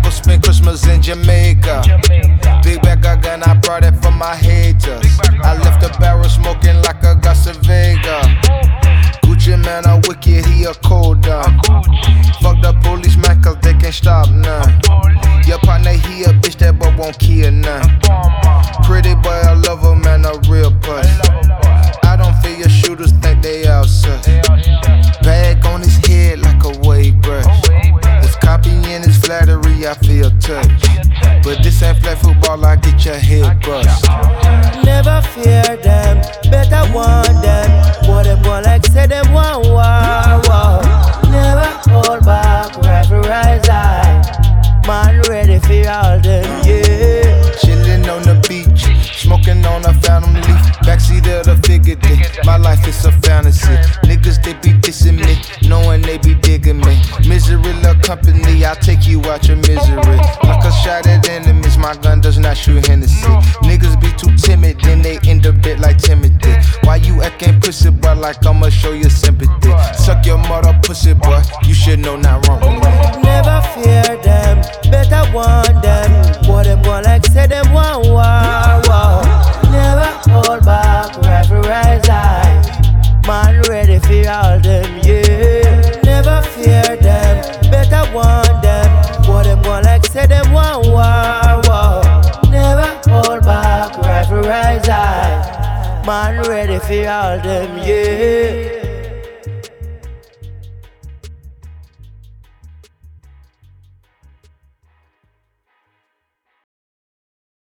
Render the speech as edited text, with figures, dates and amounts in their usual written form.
go spend Christmas in Jamaica. Big bag of gun, I brought it for my haters. I left the barrel smoking like a Gossa Vega. Gucci man, a wicked, he a cold dog. Fuck the police man, cause they can't stop none. Your partner, he a bitch that but won't kill none. Pretty boy, I love her, man, a real puss. I don't feel your shooters think they outside. Bag on his head like a wave brush. If copying is flattery, I feel touched. But this ain't flat football, I get your head bust. Never fear them, better want them. What them go like say them want war. Never hold back, reference high. Man ready for all them, yeah. Chillin' on the beach, smoking on a phantom leaf. Backseat of the figure dick, my life is a fantasy. Niggas they be dissing me, knowing they be digging me. Misery love company, I'll take you out your misery. Like a shot at enemies, my gun does not shoot Hennessy. Niggas be too timid, then they end up bit like Timothy. Why you acting pussy boy like I'ma show you sympathy? Suck your mother pussy boy, you should know not wrong with me. Never fear them, better want them. What them go like say them want war. Never hold back, reference high. Man ready for all them, yeah. Never fear them, better want them. What them go like say them want war. Never hold back, reference high. Man ready for all them, yeah.